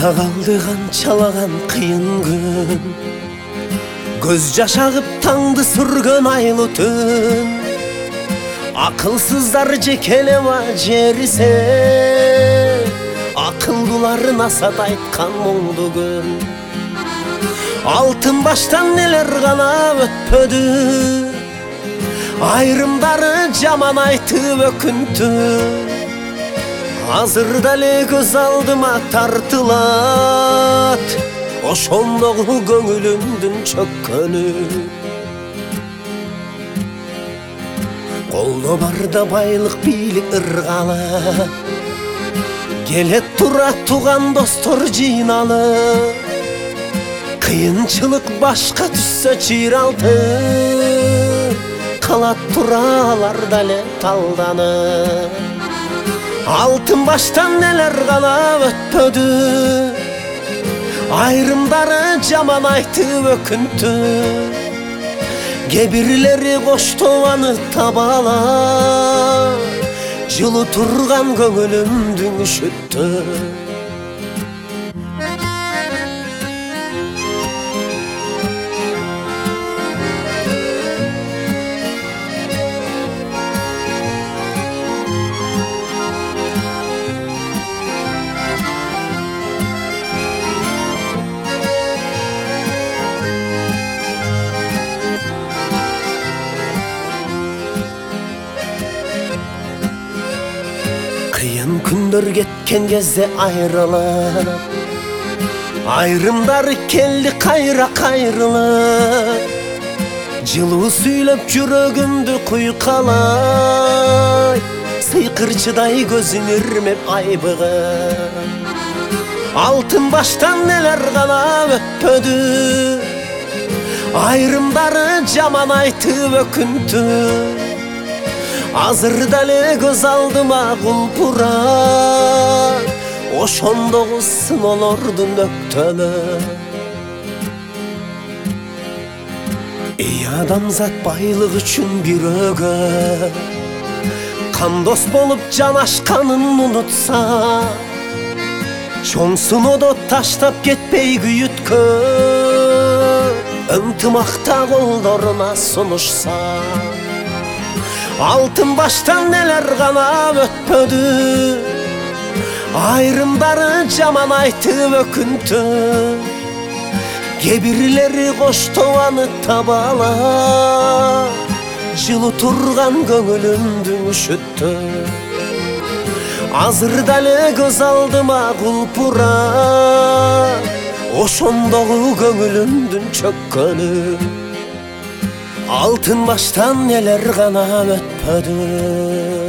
Артта қалды қаншалаған қиын күн, көз жаш ағып таңды сүрген айлы түн. Ақылсыздар жекелева жерісе, ақылдылар насат айтқан мұңды күн. Алтын баштан нелер ғана өтпөді, айрымдары жаман айтып өкінті. Азырда эле көз алдыма тартылат, ошондогу көңүлүмдүн чөккөнү. Колдо барда байлык бийлик ыргалы, келет тура туган достор жыйналып. Кыйынчылык башка түссө чыйралты, калат туралар дале талданып. Алтын баштан нелер ғана өтпөді, айрымдары жаман айтып өкінті. Кебирлери коштообаны табалап, жылы турган көңүлүмдүн үшүттү. Кыйын күндөр кеткен кезде айрылып, айрымдары келди кайра кайрылып. Жылуу сүйлөп жүрөгүмдү куйкалай, сыйкырчыдай көзүн ирмеп айбыгып. Алтын баштан нелер гана өтпөдү, айрымдары жаман айтып өкүнтү. Азырда эле көз алдыма кулпурат, ошондогу сыноолордун өктөнү. Эй адамзат байлык үчүн бирөөгө, кандос болуп жанашканын унутса, чоң сыноодо таштап кетпей күйүткө, ынтымакта колдоруна сунушса. Алтын баштан нелер гана өтпөдү, айрымдары жаман айтып өкүнтү. Кебирлери коштообаны табалап, жылы турган көңүлүмдүн үшүттү. Азырда эле көз алдыма кулпурат, ошондогу көңүлүмдүн чөккөнү. Алтын баштан нелер гана өтпөдү.